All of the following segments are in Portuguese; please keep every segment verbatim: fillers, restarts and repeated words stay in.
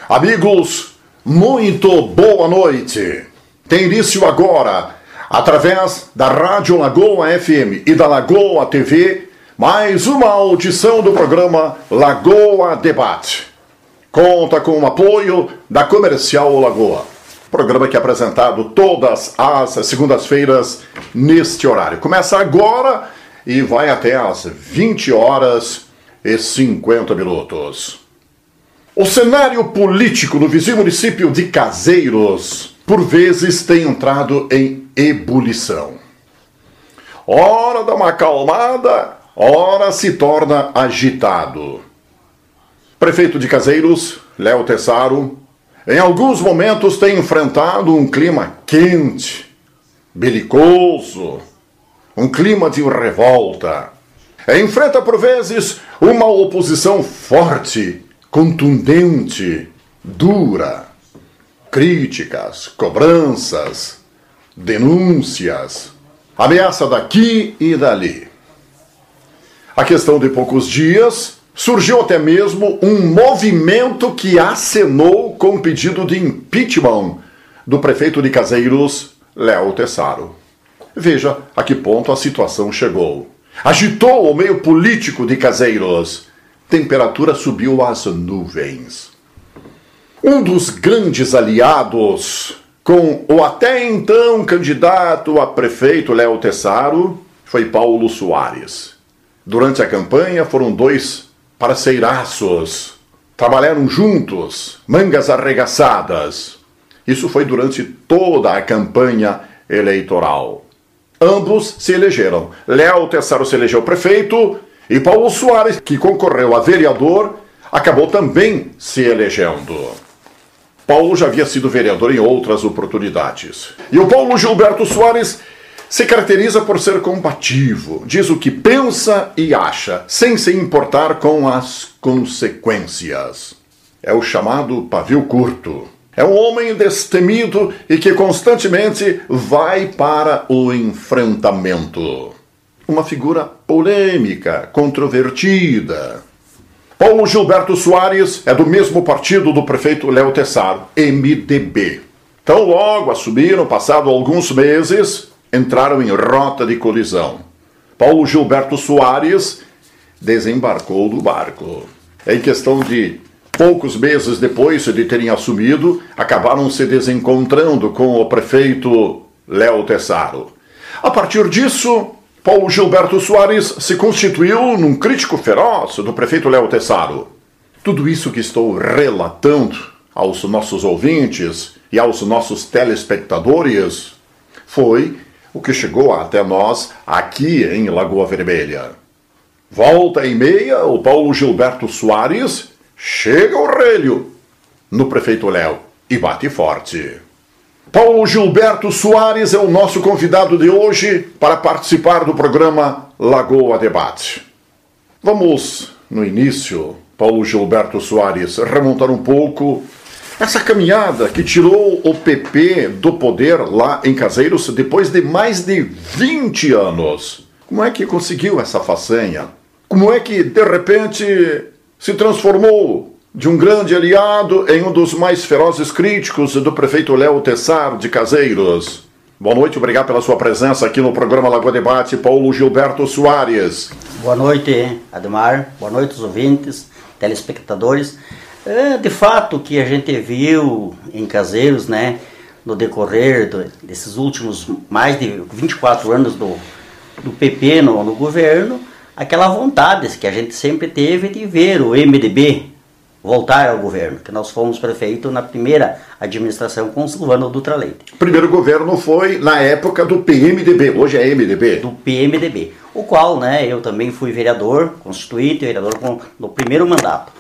Amigos, muito boa noite. Tem início agora, através da Rádio Lagoa F M e da Lagoa T V, mais uma audição do programa Lagoa Debate. Conta com o apoio da Comercial Lagoa. Programa que é apresentado todas as segundas-feiras neste horário. Começa agora e vai até às vinte horas e cinquenta minutos. O cenário político no vizinho município de Caseiros, por vezes, tem entrado em ebulição. Ora dá uma acalmada, ora se torna agitado. Prefeito de Caseiros, Léo Tessaro, em alguns momentos tem enfrentado um clima quente, belicoso, um clima de revolta. Enfrenta, por vezes, uma oposição forte, contundente, dura. Críticas, cobranças, denúncias, ameaça daqui e dali. A questão de poucos dias, surgiu até mesmo um movimento que acenou com o pedido de impeachment do prefeito de Caseiros, Léo Tessaro. Veja a que ponto a situação chegou. Agitou o meio político de Caseiros. Temperatura subiu às nuvens. Um dos grandes aliados com o até então candidato a prefeito Léo Tessaro foi Paulo Soares. Durante a campanha foram dois parceiraços. Trabalharam juntos, mangas arregaçadas. Isso foi durante toda a campanha eleitoral. Ambos se elegeram. Léo Tessaro se elegeu prefeito e Paulo Soares, que concorreu a vereador, acabou também se elegendo. Paulo já havia sido vereador em outras oportunidades. E o Paulo Gilberto Soares se caracteriza por ser combativo, diz o que pensa e acha, sem se importar com as consequências. É o chamado pavio curto. É um homem destemido e que constantemente vai para o enfrentamento. Uma figura polêmica, controvertida. Paulo Gilberto Soares é do mesmo partido do prefeito Léo Tessaro, M D B. Então logo assumiram, passado alguns meses, entraram em rota de colisão. Paulo Gilberto Soares desembarcou do barco. Em questão de poucos meses depois de terem assumido, acabaram se desencontrando com o prefeito Léo Tessaro. A partir disso, Paulo Gilberto Soares se constituiu num crítico feroz do prefeito Léo Tessaro. Tudo isso que estou relatando aos nossos ouvintes e aos nossos telespectadores foi o que chegou até nós aqui em Lagoa Vermelha. Volta e meia, o Paulo Gilberto Soares chega ao relho no prefeito Léo e bate forte. Paulo Gilberto Soares é o nosso convidado de hoje para participar do programa Lagoa Debate. Vamos, no início, Paulo Gilberto Soares, remontar um pouco essa caminhada que tirou o P P do poder lá em Caseiros depois de mais de vinte anos. Como é que conseguiu essa façanha? Como é que, de repente, se transformou de um grande aliado em um dos mais ferozes críticos do prefeito Léo Tessaro de Caseiros? Boa noite, obrigado pela sua presença aqui no programa Lagoa Debate, Paulo Gilberto Soares. Boa noite, Ademar. Boa noite aos ouvintes, telespectadores. É, de fato, que a gente viu em Caseiros, né, no decorrer do, desses últimos mais de vinte e quatro anos do, do P P no, no governo, aquela vontade que a gente sempre teve de ver o M D B voltar ao governo, que nós fomos prefeito na primeira administração com Silvano Dutra Leite. O primeiro governo foi na época do P M D B, hoje é M D B. Do P M D B, o qual, né, eu também fui vereador, constituinte, vereador com, no primeiro mandato.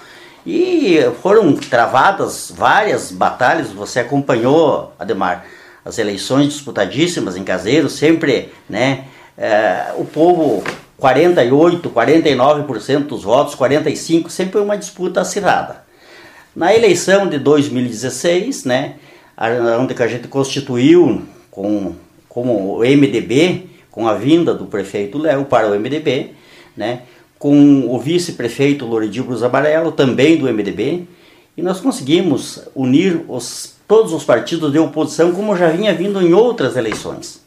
E foram travadas várias batalhas, você acompanhou, Ademar, as eleições disputadíssimas em Caseiros, sempre, né, é, o povo, quarenta e oito, quarenta e nove por cento dos votos, quarenta e cinco por cento, sempre uma disputa acirrada. Na eleição de dois mil e dezesseis, né, onde a gente constituiu com, como o M D B, com a vinda do prefeito Léo para o M D B, né, com o vice-prefeito Loredio Brus Amarelo, também do M D B, e nós conseguimos unir os, todos os partidos de oposição como já vinha vindo em outras eleições.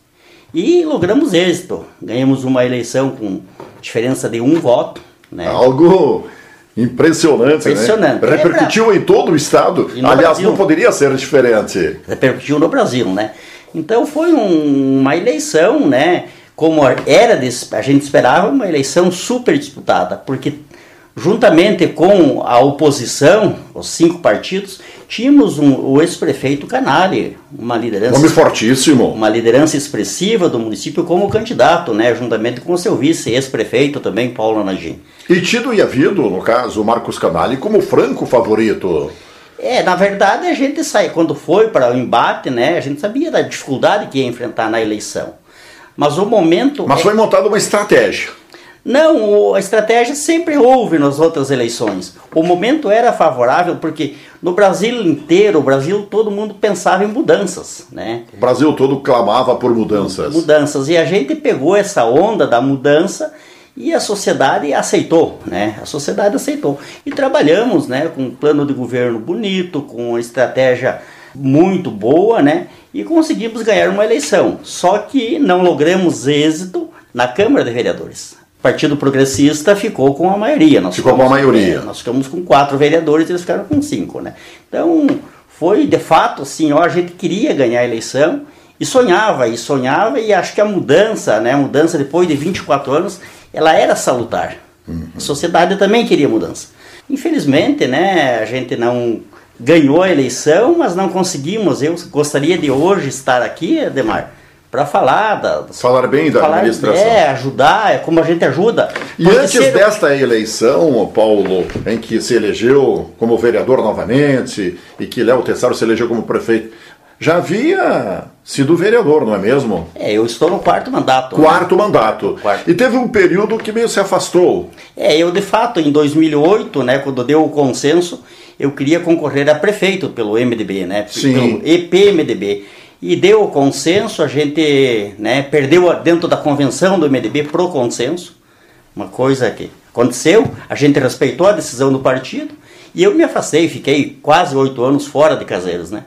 E logramos êxito, ganhamos uma eleição com diferença de um voto. Né? Algo impressionante, impressionante. né? Repercutiu é, em todo o estado, aliás, Brasil. Não poderia ser diferente. Repercutiu no Brasil, né? Então foi um, uma eleição, né? Como era, a gente esperava, uma eleição super disputada, porque juntamente com a oposição, os cinco partidos, tínhamos um, o ex-prefeito Canali, uma liderança... Nome fortíssimo. Uma liderança expressiva do município como candidato, né, juntamente com o seu vice, ex-prefeito também, Paulo Anagim. E tido e havido, no caso, o Marcos Canali como franco favorito. É, na verdade, a gente sai, quando foi para o embate, né, a gente sabia da dificuldade que ia enfrentar na eleição. Mas o momento... Mas foi é... montada uma estratégia. Não, a estratégia sempre houve nas outras eleições. O momento era favorável porque no Brasil inteiro, o Brasil, todo mundo pensava em mudanças, né? O Brasil todo clamava por mudanças. Mudanças. E a gente pegou essa onda da mudança e a sociedade aceitou, né? A sociedade aceitou. E trabalhamos, né, com um plano de governo bonito, com uma estratégia muito boa, né? E conseguimos ganhar uma eleição. Só que não logramos êxito na Câmara de Vereadores. O Partido Progressista ficou com a maioria. Nós ficou ficamos, com a maioria. É, nós ficamos com quatro vereadores e eles ficaram com cinco, né? Então, foi de fato assim, ó, a gente queria ganhar a eleição e sonhava, e sonhava, e acho que a mudança, né, a mudança depois de vinte e quatro anos, ela era salutar. Uhum. A sociedade também queria mudança. Infelizmente, né, a gente não ganhou a eleição, mas não conseguimos. Eu gostaria de hoje estar aqui, Ademar, para falar da, falar bem da falar, administração. É, ajudar, é como a gente ajuda. E antes ser... desta eleição, Paulo, em que se elegeu como vereador novamente e que Léo Tessaro se elegeu como prefeito, já havia sido vereador, não é mesmo? É, eu estou no quarto mandato. Quarto né? mandato. Quarto. E teve um período que meio se afastou. É, eu de fato, em dois mil e oito, né, quando deu o consenso, eu queria concorrer a prefeito pelo M D B, né? Sim. Pelo E P M D B. E deu o consenso, a gente, né, perdeu dentro da convenção do M D B pro consenso, uma coisa que aconteceu, a gente respeitou a decisão do partido, e eu me afastei, fiquei quase oito anos fora de Caseiros, né?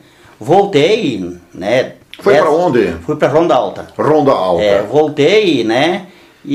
Voltei, né? Foi para onde? Fui para Ronda Alta. Ronda Alta. É, voltei, né,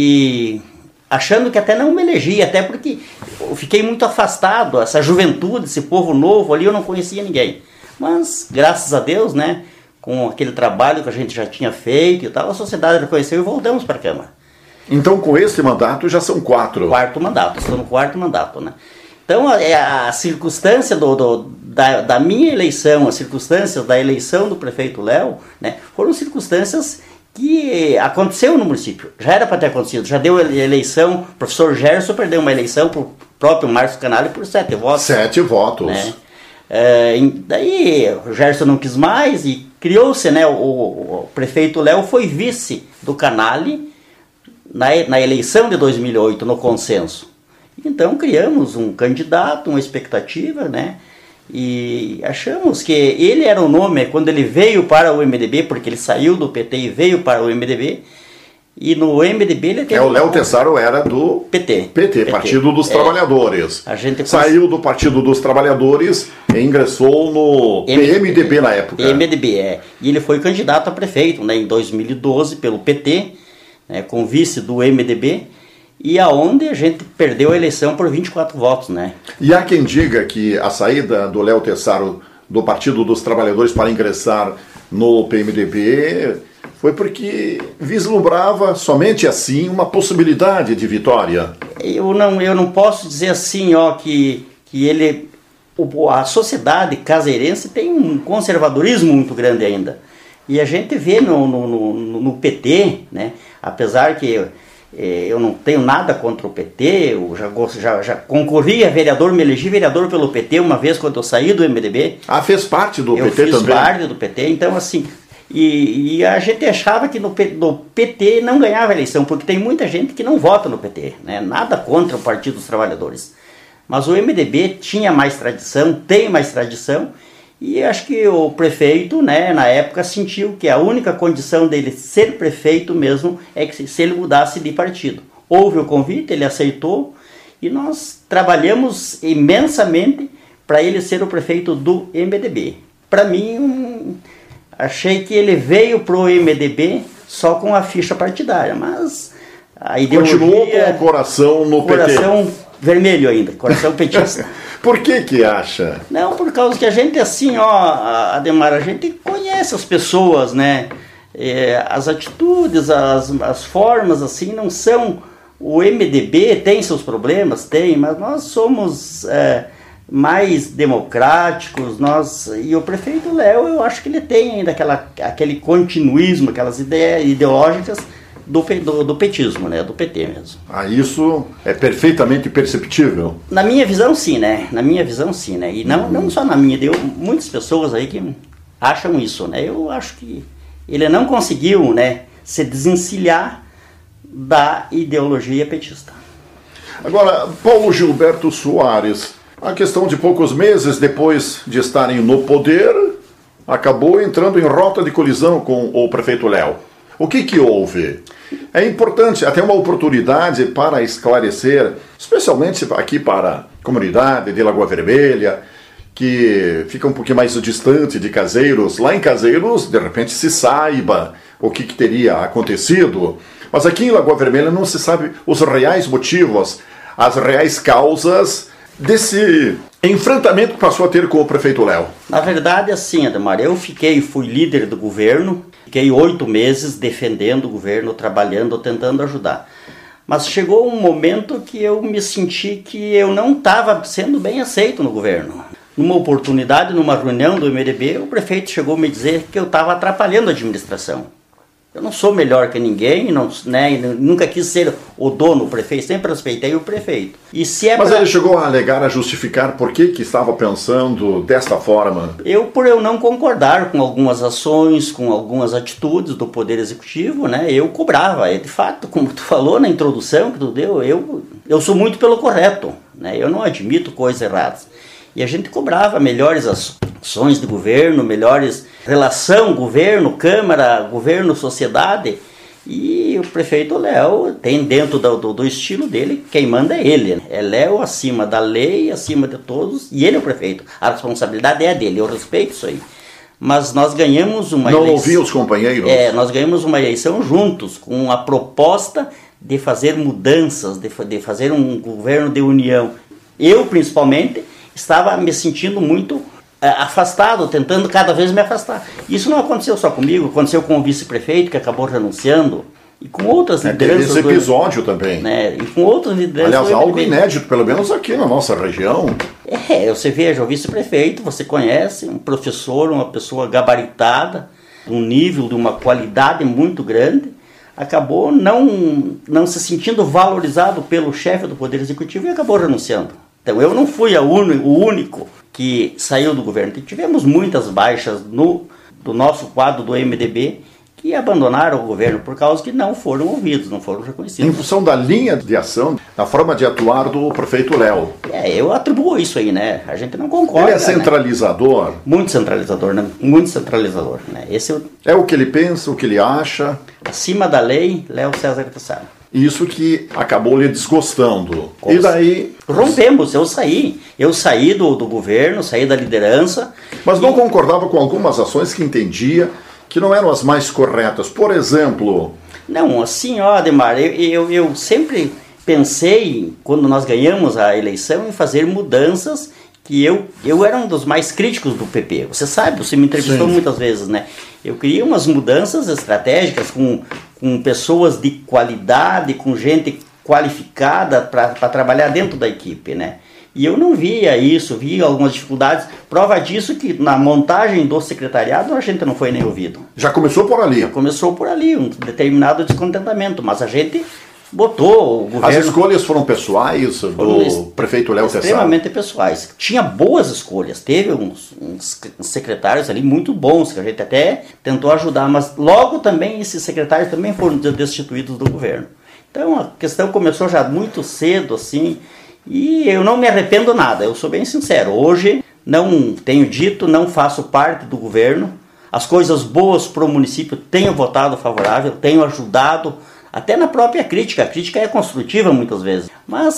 e achando que até não me elegi, até porque eu fiquei muito afastado, essa juventude, esse povo novo ali, eu não conhecia ninguém. Mas, graças a Deus, né, com aquele trabalho que a gente já tinha feito e tal, a sociedade reconheceu e voltamos para a Câmara. Então, com esse mandato, já são quatro. Quarto mandato, estou no quarto mandato, né? Então, a, a circunstância do, do, da, da minha eleição, as circunstâncias da eleição do prefeito Léo, né, foram circunstâncias que aconteceu no município. Já era para ter acontecido, já deu eleição, o professor Gerson perdeu uma eleição para o próprio Marcos Canali por sete votos. Sete votos. Né? É, daí o Gerson não quis mais e criou-se, né, o, o prefeito Léo foi vice do Canali na, na eleição de dois mil e oito, no consenso. Então criamos um candidato, uma expectativa, né, e achamos que ele era o nome, quando ele veio para o M D B, porque ele saiu do P T e veio para o M D B, e no M D B ele teve... É, o Léo Tessaro era do P T. P T, Partido dos é, Trabalhadores. A gente Saiu do Partido dos Trabalhadores e ingressou no M D B na época. M D B, é. E ele foi candidato a prefeito, né, em dois mil e doze pelo P T, né, com vice do M D B, e aonde a gente perdeu a eleição por vinte e quatro votos, né? E há quem diga que a saída do Léo Tessaro do Partido dos Trabalhadores para ingressar no P M D B foi porque vislumbrava somente assim uma possibilidade de vitória. Eu não, eu não posso dizer assim, ó, que, que ele, a sociedade caseirense tem um conservadorismo muito grande ainda. E a gente vê no, no, no, no P T, né, apesar que eu não tenho nada contra o P T, eu já, já, já concorri a vereador, me elegi vereador pelo P T uma vez quando eu saí do M D B. Ah, fez parte do eu P T também? Eu fiz parte do P T, então assim, e, e a gente achava que no, no P T não ganhava a eleição, porque tem muita gente que não vota no P T, né? Nada contra o Partido dos Trabalhadores. Mas o M D B tinha mais tradição, tem mais tradição, e acho que o prefeito, né, na época, sentiu que a única condição dele ser prefeito mesmo é que se ele mudasse de partido. Houve o convite, ele aceitou, e nós trabalhamos imensamente para ele ser o prefeito do M D B. Para mim, um, achei que ele veio para o M D B só com a ficha partidária, mas a ideologia... Continuou com o coração no coração P T. Coração vermelho ainda, coração petista. Por que que acha? Não, por causa que a gente, assim, ó, Ademar, a gente conhece as pessoas, né? É, as atitudes, as, as formas, assim, não são... O M D B tem seus problemas, tem, mas nós somos é, mais democráticos, nós, e o prefeito Léo, eu acho que ele tem ainda aquela, aquele continuismo, aquelas ideias ideológicas do, do, do petismo, né, do P T mesmo. Ah, isso é perfeitamente perceptível? Na minha visão, sim, né, na minha visão, sim, né, e não, não só na minha, deu muitas pessoas aí que acham isso, né, eu acho que ele não conseguiu, né, se desencilhar da ideologia petista. Agora, Paulo Gilberto Soares, a questão de poucos meses depois de estarem no poder, acabou entrando em rota de colisão com o prefeito Léo. O que que houve? É importante, até uma oportunidade para esclarecer, especialmente aqui para a comunidade de Lagoa Vermelha, que fica um pouquinho mais distante de Caseiros. Lá em Caseiros, de repente, se saiba o que que teria acontecido. Mas aqui em Lagoa Vermelha não se sabe os reais motivos, as reais causas desse enfrentamento que passou a ter com o prefeito Léo. Na verdade, assim, Ademar, eu fiquei, fui líder do governo, fiquei oito meses defendendo o governo, trabalhando, tentando ajudar. Mas chegou um momento que eu me senti que eu não estava sendo bem aceito no governo. Numa oportunidade, numa reunião do M D B, o prefeito chegou a me dizer que eu estava atrapalhando a administração. Eu não sou melhor que ninguém, não, né, nunca quis ser o dono, o prefeito, sempre respeitei o prefeito. E se é Mas pra... ele chegou a alegar, a justificar por que que estava pensando desta forma? Eu, por eu não concordar com algumas ações, com algumas atitudes do Poder Executivo, né, eu cobrava. E de fato, como tu falou na introdução que tu deu, eu, eu sou muito pelo correto, né, eu não admito coisas erradas. E a gente cobrava melhores ações de governo, melhores relação governo, Câmara, governo, sociedade. E o prefeito Léo tem dentro do, do, do estilo dele, quem manda é ele. Né? É Léo acima da lei, acima de todos, e ele é o prefeito. A responsabilidade é dele, eu respeito isso aí. Mas nós ganhamos uma Não eleição... ouvi os companheiros? É, nós ganhamos uma eleição juntos, com a proposta de fazer mudanças, de, de fazer um governo de união. Eu, principalmente, estava me sentindo muito é, afastado, tentando cada vez me afastar. Isso não aconteceu só comigo, aconteceu com o vice-prefeito, que acabou renunciando, e com outras é, lideranças... Esse episódio do, também. Né, e com outras lideranças... Aliás, algo inédito, pelo menos aqui na nossa região. É, você veja, o vice-prefeito, você conhece, um professor, uma pessoa gabaritada, um nível de uma qualidade muito grande, acabou não, não se sentindo valorizado pelo chefe do Poder Executivo e acabou renunciando. Então, eu não fui a un... o único que saiu do governo. Tivemos muitas baixas no do nosso quadro do M D B que abandonaram o governo por causa que não foram ouvidos, não foram reconhecidos. Em função da linha de ação, da forma de atuar do prefeito Léo. É, eu atribuo isso aí, né? A gente não concorda. Ele é centralizador? Né? Muito centralizador, né? Muito centralizador, né? Esse é o... é o que ele pensa, o que ele acha. Acima da lei, Léo César Tessaro. Isso que acabou lhe desgostando. Como e daí... rompemos, eu saí. Eu saí do, do governo, saí da liderança. Mas não e... concordava com algumas ações que entendia que não eram as mais corretas. Por exemplo... Não, assim, ó, Ademar, eu, eu, eu sempre pensei, quando nós ganhamos a eleição, em fazer mudanças que eu, eu era um dos mais críticos do P P. Você sabe, você me entrevistou Sim. muitas vezes, né? Eu queria umas mudanças estratégicas com, com pessoas de qualidade, com gente qualificada para trabalhar dentro da equipe, né? E eu não via isso, via algumas dificuldades. Prova disso que na montagem do secretariado a gente não foi nem ouvido. Já começou por ali? Já começou por ali, um determinado descontentamento, mas a gente botou o governo... As escolhas foram pessoais do foram prefeito Léo Tessaro? Extremamente pessoais. Tinha boas escolhas, teve uns, uns secretários ali muito bons, que a gente até tentou ajudar, mas logo também esses secretários também foram destituídos do governo. Então a questão começou já muito cedo, assim... E eu não me arrependo nada, eu sou bem sincero. Hoje não tenho dito, não faço parte do governo. As coisas boas para o município tenho votado favorável, tenho ajudado, até na própria crítica. A crítica é construtiva muitas vezes. Mas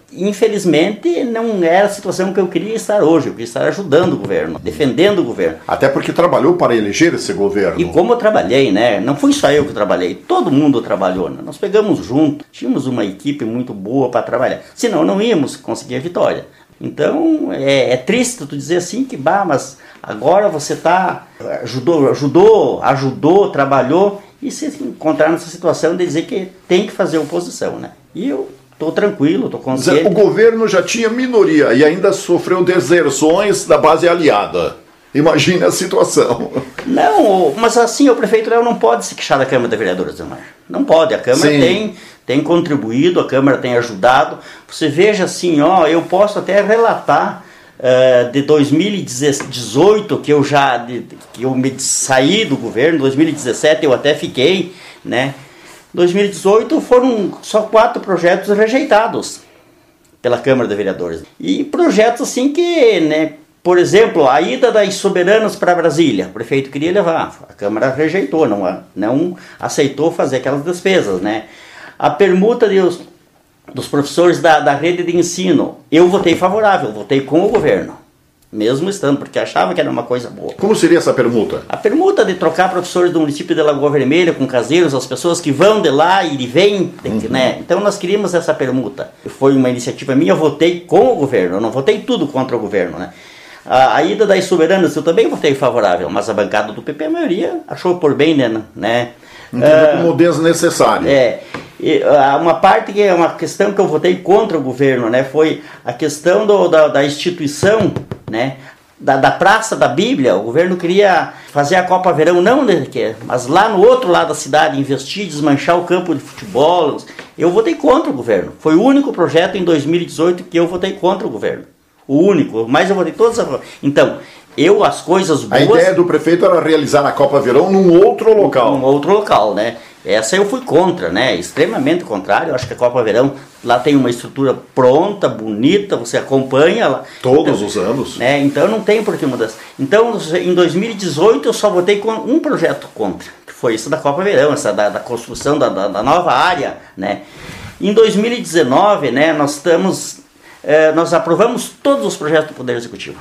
infelizmente, não era a situação que eu queria estar hoje. Eu queria estar ajudando o governo, defendendo o governo. Até porque trabalhou para eleger esse governo. E como eu trabalhei, né? Não fui só eu que trabalhei, todo mundo trabalhou. Né? Nós pegamos junto, tínhamos uma equipe muito boa para trabalhar. Senão não íamos conseguir a vitória. Então, é, é triste tu dizer assim que, bah, mas agora você tá, ajudou, ajudou, ajudou, trabalhou e se encontrar nessa situação de dizer que tem que fazer oposição, né? E eu estou tranquilo, estou consciente. O governo já tinha minoria e ainda sofreu deserções da base aliada. Imagine a situação. Não, mas assim, o prefeito Léo não pode se queixar da Câmara de Vereadores, Ademar. Não pode, a Câmara tem, tem contribuído, a Câmara tem ajudado. Você veja assim, ó, eu posso até relatar uh, de dois mil e dezoito, que eu já de, que eu me saí do governo, dois mil e dezessete eu até fiquei, né? dois mil e dezoito foram só quatro projetos rejeitados pela Câmara de Vereadores. E projetos assim que, né, por exemplo, a ida das soberanas para Brasília, o prefeito queria levar, a Câmara rejeitou, não, não aceitou fazer aquelas despesas, né? A permuta de os, dos professores da, da rede de ensino, eu votei favorável, votei com o governo. Mesmo estando, porque achava que era uma coisa boa. Como seria essa permuta? A permuta de trocar professores do município de Lagoa Vermelha com caseiros, as pessoas que vão de lá e vêm, uhum. né? Então nós queríamos essa permuta. Foi uma iniciativa minha, eu votei com o governo, eu não votei tudo contra o governo, né? A, a ida das soberanas eu também votei favorável, mas a bancada do P P, a maioria, achou por bem, né? né? Entendeu como desnecessário. É. E, uma parte que é uma questão que eu votei contra o governo, né, foi a questão do, da, da instituição, né, da, da Praça da Bíblia. O governo queria fazer a Copa Verão, não, né, mas lá no outro lado da cidade, investir, desmanchar o campo de futebol. Eu votei contra o governo. Foi o único projeto em dois mil e dezoito que eu votei contra o governo. O único, mas eu votei todas as... Então, eu, as coisas boas... A ideia do prefeito era realizar a Copa Verão num outro local. Num outro local, né? Essa eu fui contra, né? Extremamente contrário. Eu acho que a Copa Verão, lá tem uma estrutura pronta, bonita, você acompanha lá. Todos então, os anos. Né? Então não tem por que mudar. Então, em dois mil e dezoito, eu só votei com um projeto contra, que foi isso da Copa Verão, essa da, da construção da, da, da nova área, né? Em dois mil e dezenove, né, nós estamos... Eh, nós aprovamos todos os projetos do Poder Executivo,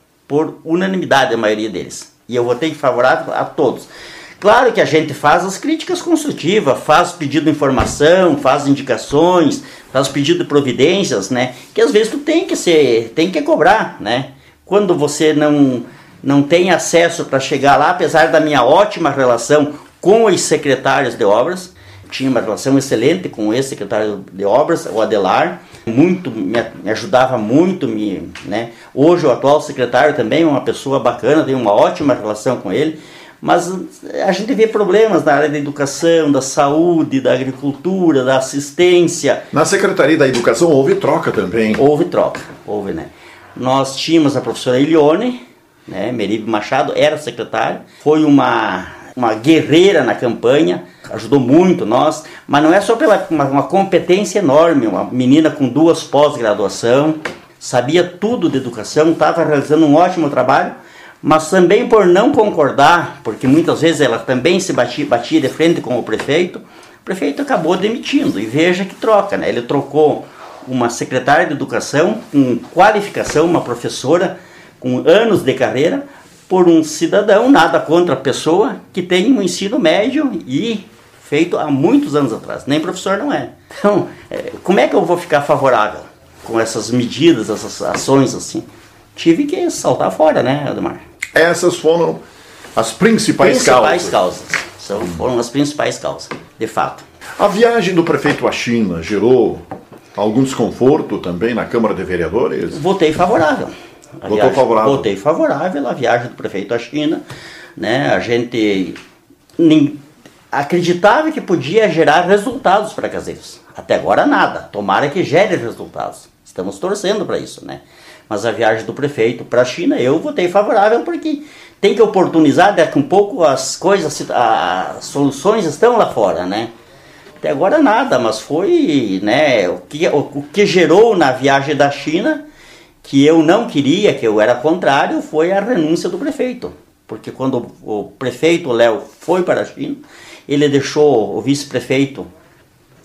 por unanimidade a maioria deles. E eu votei favorável a todos. Claro que a gente faz as críticas construtivas, faz pedido de informação, faz indicações, faz pedido de providências, né? Que às vezes tu tem que ser, tem que cobrar, né? Quando você não, não tem acesso para chegar lá, apesar da minha ótima relação com os secretários de obras, tinha uma relação excelente com esse secretário de obras, o Adelar, muito, me, me ajudava muito, me, né? Hoje o atual secretário também é uma pessoa bacana, tenho uma ótima relação com ele, mas a gente vê problemas na área da educação, da saúde, da agricultura, da assistência. Na Secretaria da Educação houve troca também. Houve troca, houve, né? Nós tínhamos a professora Elione, né? Meribe Machado, era secretária, foi uma, uma guerreira na campanha, ajudou muito nós, mas não é só pela uma, uma competência enorme, uma menina com duas pós-graduação, sabia tudo de educação, estava realizando um ótimo trabalho, mas também por não concordar, porque muitas vezes ela também se batia, batia de frente com o prefeito, o prefeito acabou demitindo, e veja que troca, né? Ele trocou uma secretária de educação com qualificação, uma professora com anos de carreira, por um cidadão, nada contra a pessoa, que tem um ensino médio e feito há muitos anos atrás, nem professor não é. Então, como é que eu vou ficar favorável com essas medidas, essas ações assim? Tive que saltar fora, né, Ademar? Essas foram as principais, principais causas. causas. São, foram as principais causas, de fato. A viagem do prefeito à China gerou algum desconforto também na Câmara de Vereadores? Votei favorável. A Votou viagem, favorável? Votei favorável à viagem do prefeito à China. Né? A gente nem, acreditava que podia gerar resultados para Caseiros. Até agora nada. Tomara que gere resultados. Estamos torcendo para isso, né? Mas a viagem do prefeito para a China, eu votei favorável porque tem que oportunizar, daqui um pouco as coisas, as soluções estão lá fora, né? Até agora nada, mas foi, né, o que, o, o que gerou na viagem da China, que eu não queria, que eu era contrário, foi a renúncia do prefeito. Porque quando o prefeito Léo foi para a China, ele deixou o vice-prefeito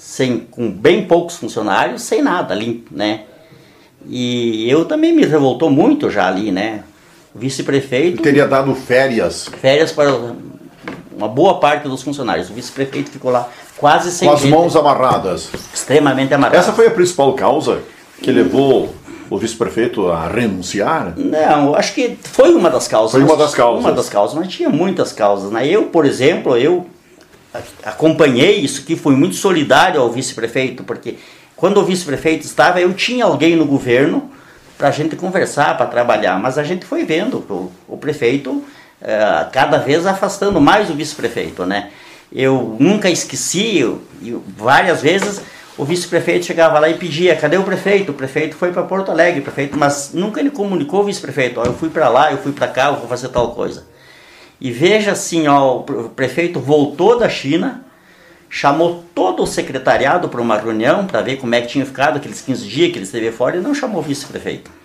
sem, com bem poucos funcionários, sem nada, limpo, né? E eu também me revoltou muito já ali, né? O vice-prefeito... Teria dado férias. Férias para uma boa parte dos funcionários. O vice-prefeito ficou lá quase sem Com as gente, mãos amarradas. Extremamente amarradas. Essa foi a principal causa que levou o vice-prefeito a renunciar? Não, acho que foi uma das causas. Foi uma das causas. Uma das causas, mas tinha muitas causas, né? Eu, por exemplo, eu acompanhei isso, que fui muito solidário ao vice-prefeito, porque quando o vice-prefeito estava, eu tinha alguém no governo para a gente conversar, para trabalhar, mas a gente foi vendo o, o prefeito uh, cada vez afastando mais o vice-prefeito, né? Eu nunca esqueci, eu, eu, várias vezes o vice-prefeito chegava lá e pedia, cadê o prefeito? O prefeito foi para Porto Alegre, prefeito, mas nunca ele comunicou ao vice-prefeito, ó, eu fui para lá, eu fui para cá, eu vou fazer tal coisa. E veja assim, ó, o prefeito voltou da China, chamou todo o secretariado para uma reunião, para ver como é que tinha ficado aqueles quinze dias que ele esteve fora, e não chamou o vice-prefeito.